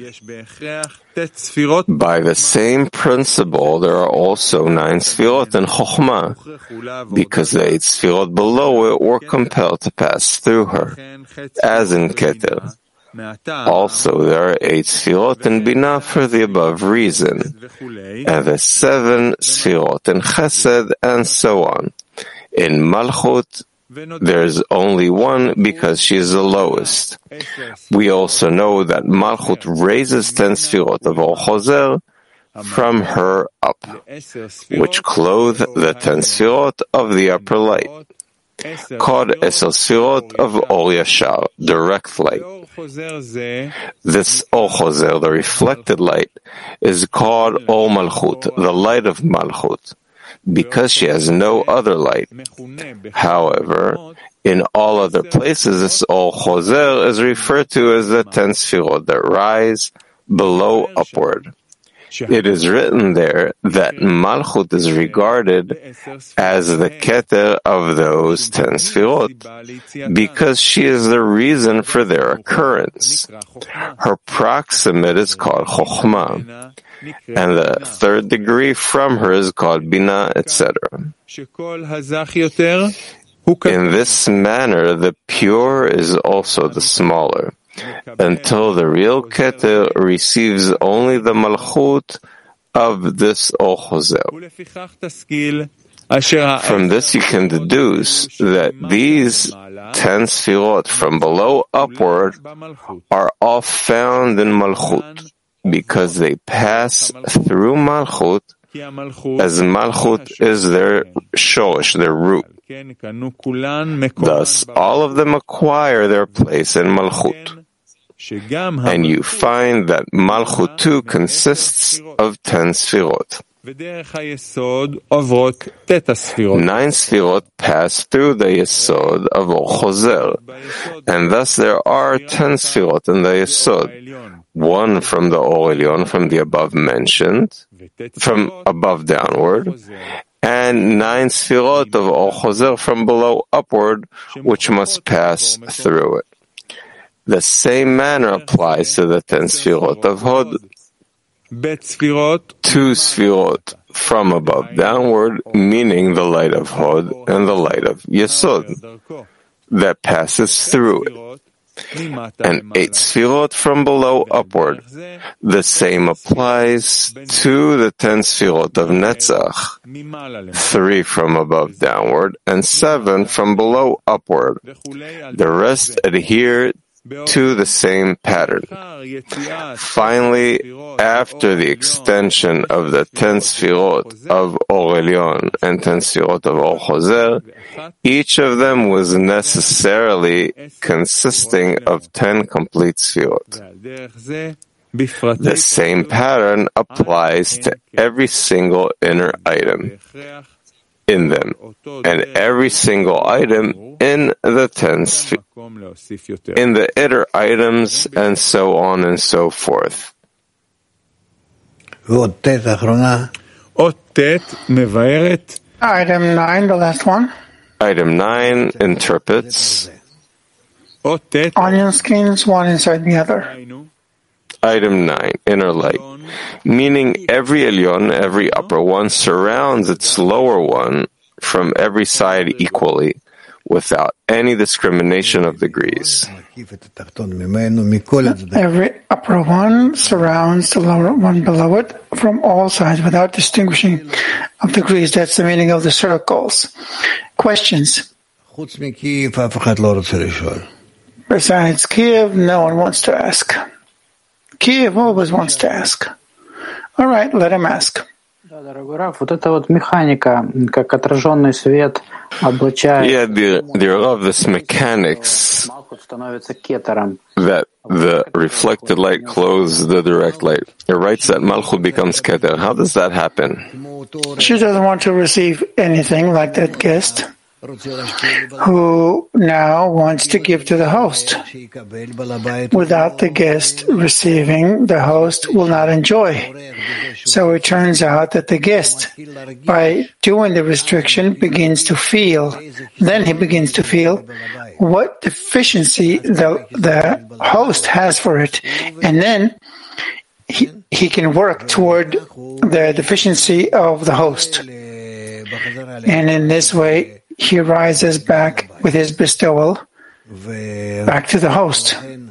Speaker 12: By the same principle, there are also nine sphirot in Chokhmah, because the eight sphirot below it were compelled to pass through her, as in Keter. Also, there are eight sphirot in Binah for the above reason, and the seven sphirot in Chesed, and so on. In Malchut, there is only one because she is the lowest. We also know that Malchut raises ten sphirot of Or Choser from her up, which clothe the ten sphirot of the upper light, called Esel Sphirot of Or Yashar, direct light. This Or Choser, the reflected light, is called Or Malchut, the light of Malchut, because she has no other light. However, in all other places, this Or Choser is referred to as the ten sphirot that rise below upward. It is written there that Malchut is regarded as the Keter of those ten sphirot, because she is the reason for their occurrence. Her proximate is called Chokhmah, and the third degree from her is called Binah, et cetera. In this manner, the pure is also the smaller, until the real Keter receives only the Malchut of this Or Choser. From this you can deduce that these ten sfirot from below upward are all found in Malchut, because they pass through Malchut, as Malchut is their shorish, their root. Thus, all of them acquire their place in Malchut. And you find that Malchut too consists of ten sfirot. Nine sfirot pass through the Yesod of Or Choser, and thus there are ten sfirot in the Yesod, one from the Or Elyon, from the above mentioned, from above downward, and nine sfirot of Or Choser from below upward, which must pass through it. The same manner applies to the ten sfirot of Hod. Two sfirot from above downward, meaning the light of Hod and the light of Yesod, that passes through it. And eight sfirot from below upward. The same applies to the ten sfirot of Netzach, three from above downward and seven from below upward. The rest adhere to the same pattern. Finally, after the extension of the ten sfirot of Or Elyon and ten sfirot of Or Choser, each of them was necessarily consisting of ten complete sfirot. The same pattern applies to every single inner item in them, and every single item in the ten sfirot, in the inner items, and so on and so forth.
Speaker 13: Item nine, the last one.
Speaker 12: Item nine interprets
Speaker 13: onion skins, one inside the other.
Speaker 12: Item nine, inner light, meaning every Elyon, every upper one, surrounds its lower one from every side equally, without any discrimination of degrees.
Speaker 13: Every upper one surrounds the lower one below it from all sides without distinguishing of degrees. That's the meaning of the circles. Questions? Besides Kiev, no one wants to ask. Kiev always wants to ask. All right, let him ask.
Speaker 19: Yeah,
Speaker 12: dear, dear Rav, this mechanics that the reflected light clothes the direct light. It writes that Malchut becomes Keter. How does that happen?
Speaker 13: She doesn't want to receive anything like that guest who now wants to give to the host. Without the guest receiving, the host will not enjoy. So it turns out that the guest, by doing the restriction, begins to feel, then he begins to feel what deficiency the, the host has for it. And then he, he can work toward the deficiency of the host. And in this way, he rises back with his bestowal back to the host. And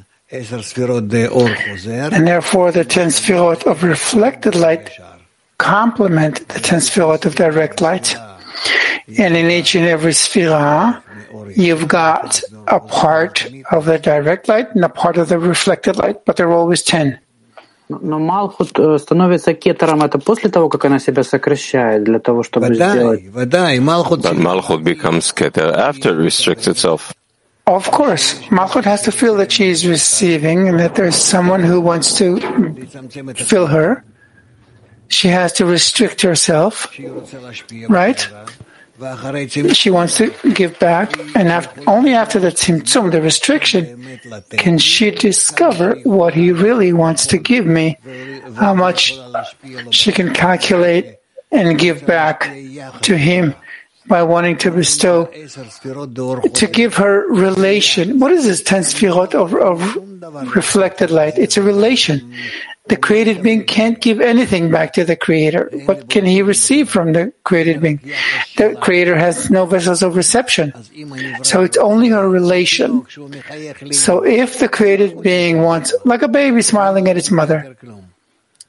Speaker 13: therefore the ten sfirot of reflected light complement the ten sfirot of direct light. And in each and every sphira, you've got a part of the direct light and a part of the reflected light, but there are always ten.
Speaker 19: Но Малхут становится кетером это после того, как она себя сокращает, для того, чтобы сделать.
Speaker 12: But Malchut becomes Keter after it restricts itself.
Speaker 13: Of course, Malchut has to feel that she is receiving and that there's someone who wants to fill her. She has to restrict herself, right? She wants to give back, and after, only after the tzimtzum, the restriction, can she discover what he really wants to give me, how much she can calculate and give back to him by wanting to bestow, to give her relation. What is this ten sfirot of, of reflected light? It's a relation. The created being can't give anything back to the Creator. What can he receive from the created being? The Creator has no vessels of reception. So it's only a relation. So if the created being wants, like a baby smiling at its mother,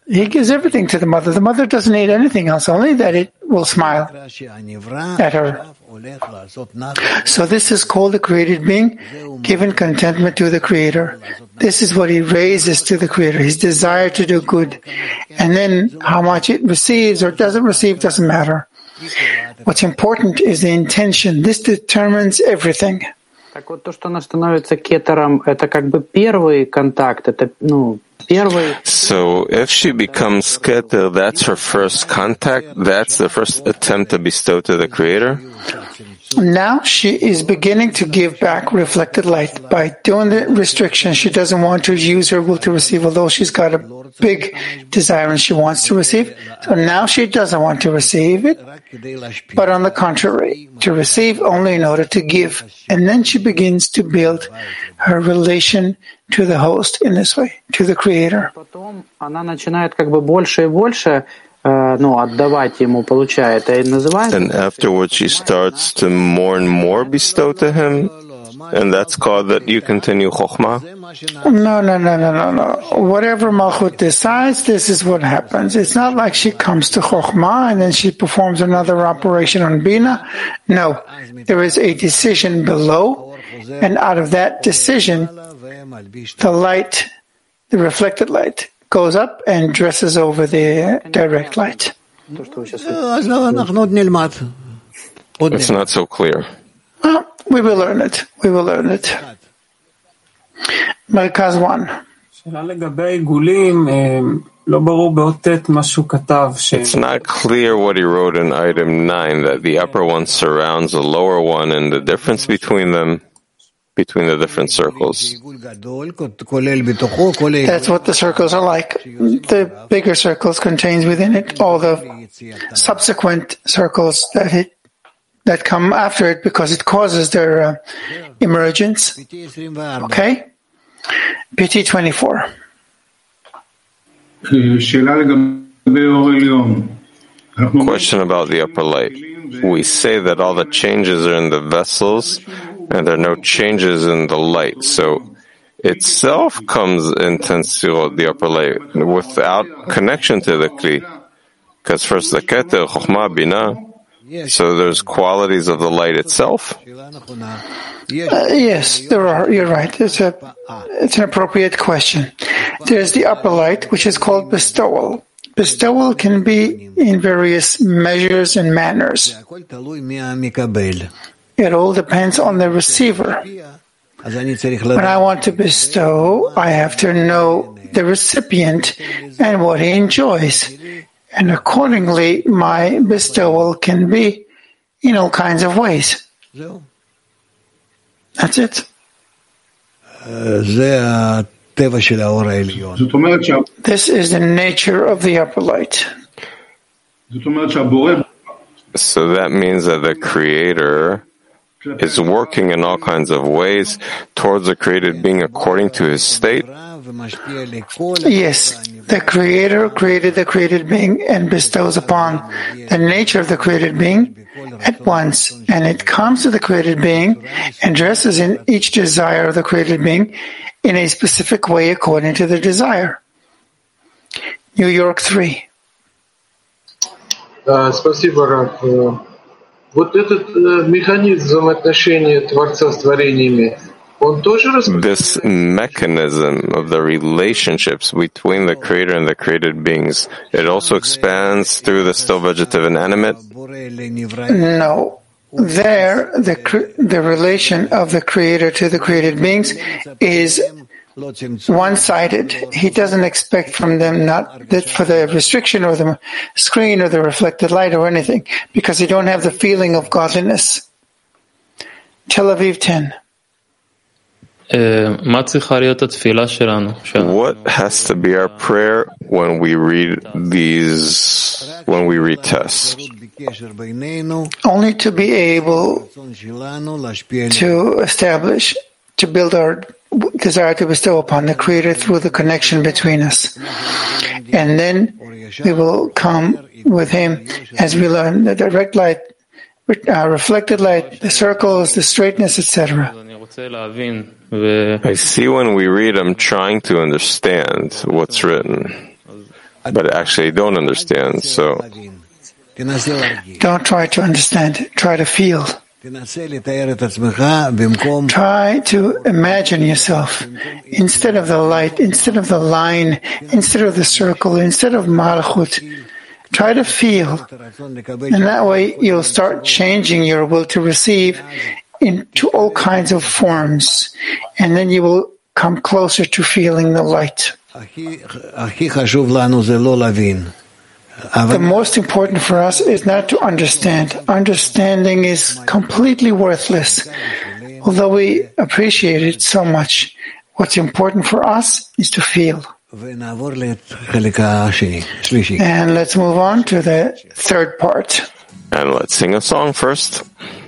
Speaker 13: He gives everything to the mother. The mother doesn't need anything else, only that it will smile at her. So this is called the created being, given contentment to the Creator. This is what he raises to the Creator, his desire to do good. And then how much it receives or doesn't receive doesn't matter. What's important is the intention. This determines everything.
Speaker 19: Так вот, то, что она становится кетером, это как бы первый контакт, это, ну, первый...
Speaker 12: So, if she becomes keter, that's her first contact, that's the first attempt to bestow to the Creator?
Speaker 13: Now she is beginning to give back reflected light. By doing the restriction, she doesn't want to use her will to receive, although she's got a big desire and she wants to receive. So now she doesn't want to receive it, but on the contrary, to receive only in order to give. And then she begins to build her relation to the host in this way, to the Creator.
Speaker 19: Потом она начинает как бы больше и больше ну, отдавать ему, получает, и называется...
Speaker 12: And afterwards she starts to more and more bestow to him, and that's called that you continue chokhmah?
Speaker 13: No, no, no, no, no, no. Whatever Malchut decides, this is what happens. It's not like she comes to chokhmah and then she performs another operation on Bina. No, there is a decision below, and out of that decision, the light, the reflected light, goes up and dresses over the direct light.
Speaker 12: It's not so clear.
Speaker 13: Well, we will learn it. We will learn it. Merkaz one.
Speaker 12: It's not clear what he wrote in item nine, that the upper one surrounds the lower one and the difference between them, between the different circles.
Speaker 13: That's what the circles are like. The bigger circles contains within it all the subsequent circles that it that come after it because it causes their uh, emergence. Okay? P T twenty-four.
Speaker 12: Question about the upper light. We say that all the changes are in the vessels and there are no changes in the light. So itself comes into the upper light without connection to the Kli. Because first the Keter, Chokhmah, Binah, so there's qualities of the light itself?
Speaker 13: Uh, yes, there are. You're right. It's a, it's an appropriate question. There's the upper light, which is called bestowal. Bestowal can be in various measures and manners. It all depends on the receiver. When I want to bestow, I have to know the recipient and what he enjoys. And accordingly, my bestowal can be in all kinds of ways. That's it. This is the nature of the upper light.
Speaker 12: So that means that the Creator is working in all kinds of ways towards the created being according to his state?
Speaker 13: Yes, the Creator created the created being and bestows upon the nature of the created being at once, and it comes to the created being and dresses in each desire of the created being in a specific way according to the desire. New York three.
Speaker 20: Спасибо, Раб. Вот этот механизм взаимоотношения Творца с творениями, он тоже распределяется?
Speaker 12: This mechanism of the relationships between the Creator and the created beings, it also expands through the still vegetative and animate?
Speaker 13: No. There, the the relation of the Creator to the created beings is one-sided. He doesn't expect from them not that for the restriction or the screen or the reflected light or anything, because they don't have the feeling of godliness. Tel Aviv ten.
Speaker 12: What has to be our prayer when we read these, when we read tests?
Speaker 13: Only to be able to establish, to build our desire to bestow upon the Creator through the connection between us. And then we will come with Him as we learn the direct light, uh, reflected light, the circles, the straightness, et cetera.
Speaker 12: I see when we read, I'm trying to understand what's written. but actually don't understand. So
Speaker 13: don't try to understand, try to feel. Try to imagine yourself instead of the light, instead of the line, instead of the circle, instead of Malchut. Try to feel, and that way you'll start changing your will to receive into all kinds of forms, and then you will come closer to feeling the light. The most important for us is not to understand. Understanding is completely worthless, although we appreciate it so much. What's important for us is to feel. And let's move on to the third part.
Speaker 12: And let's sing a song first.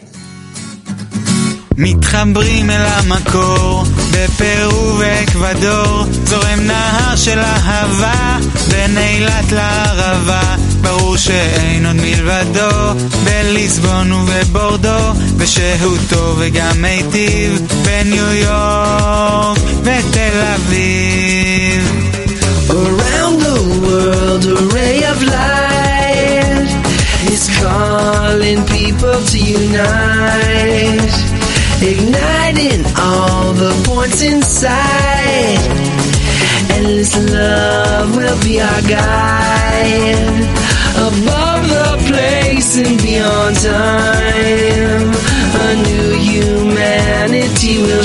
Speaker 21: מתחברים אל המקור, בפרו ואקוודור, זורם נהר של אהבה, בין אילת לערבה, ברור שאין עוד מלבדו, בליסבון ובבורדו, ושהותו וגם מיטיב, בניו יורק ותל אביב.
Speaker 22: Around the world, a ray of light is calling people to unite, igniting all the points inside. Endless love will be our guide, above the place and beyond time. A new humanity will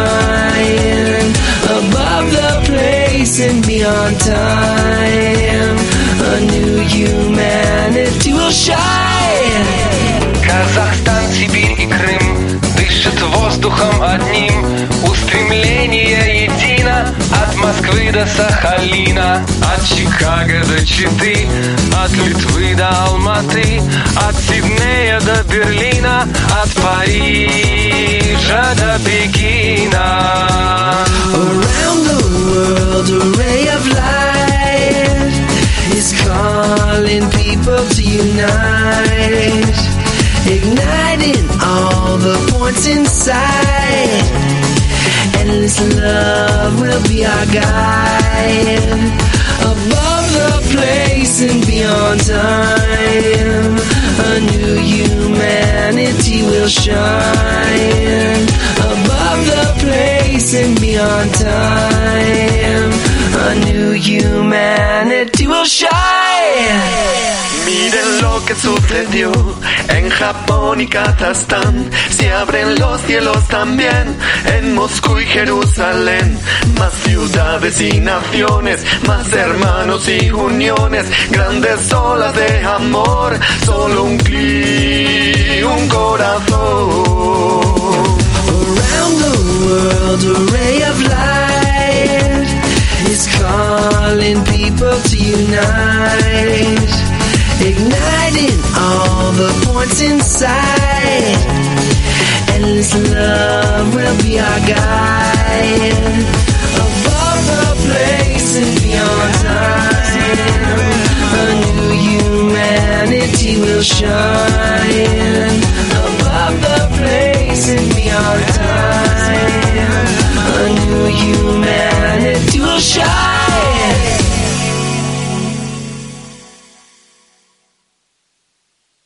Speaker 22: shine, above the place and beyond time. A new humanity will shine.
Speaker 23: Казахстан, Сибирь и Крым дышат воздухом одним, устремление едино от Москвы до Сахалина, от Чикаго до Читы, от Литвы до Алматы, от Сиднея до Берлина, от Парижа до Пекина.
Speaker 22: Around the world, a ray of light is calling people to unite, igniting all the points inside. Endless love will be our guide, above the place and beyond time. A new humanity will shine, above the place and beyond time. A new humanity will shine.
Speaker 23: Miren lo que sucedió en Japón y Kazajstán. Se abren los cielos también en Moscú y Jerusalén. Más ciudades y naciones, más hermanos y uniones, grandes olas de amor, solo un clic, un corazón.
Speaker 22: Around the world, a ray of light is calling people to unite, igniting all the points inside. Endless love will be our guide, above the place and beyond time. A new humanity will shine, above the place and beyond time. A new humanity